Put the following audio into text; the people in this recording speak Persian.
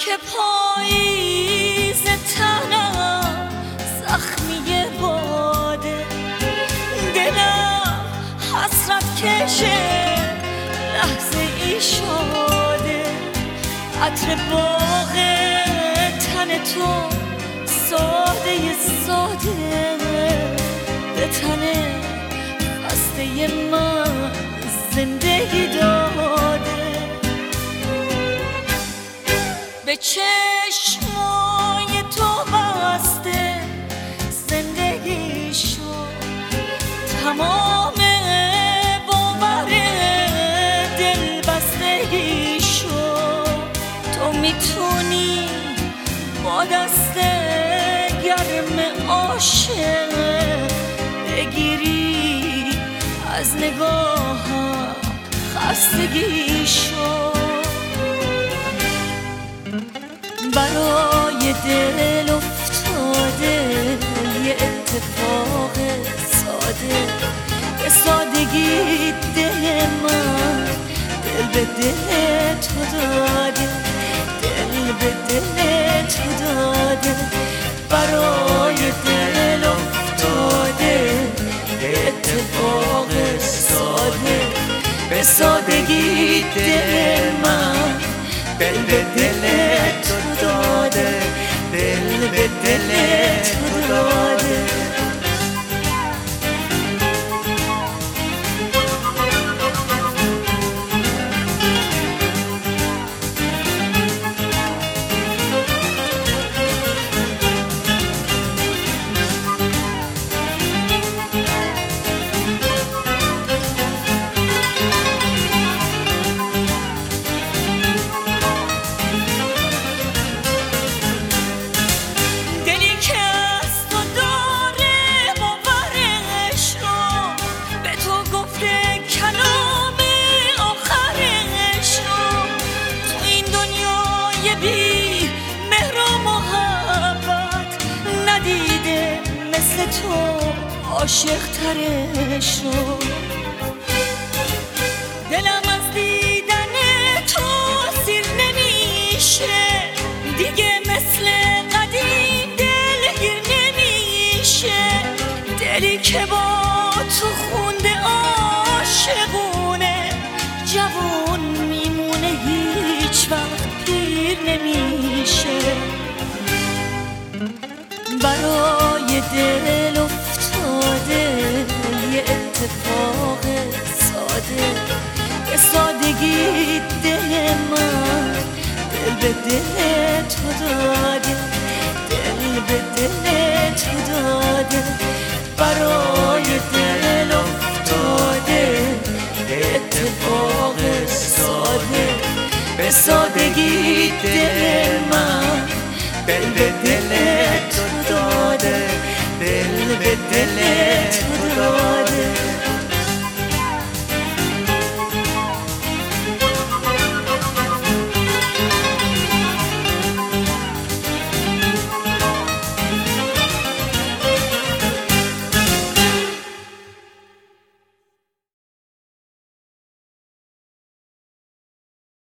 که پاییز تنم زخمی باده، دلم حسرت کشه لحظه ای شاده. عطر باغ تن تو ساده ساده به تن خسته من زندگی داده. به چشمای تو بسته زندگی شد، تمام باور دل بستگی شد. تو میتونی با دست گرم عاشق بگیری از نگاهم خستگی شد. برای دل افتاده یه اتفاق ساده، به سادگی دل من دل به دل تو داده، دل به دل تو داده. برای دل افتاده یه اتفاق ساده، به سادگی دل من دل به دل تو داده، دل به دل تو داده. بی مهر و محبت ندیده مثل تو عاشق ترش رو. دلم از دیدن تو سیر نمیشه دیگه، مثل قدیم دلگیر نمیشه. دلی که با تو خونده عاشقونه، جوون میمونه هیچ وقت دیر نمیشه. برای دل افتاده یه اتفاق ساده، به سادگی دل من دل به دل تو داده، دل به دل تو داده. برای دل افتاده یه اتفاق ساده، به سادگی دل من دل به دل تو داده، دل به دل تو داده.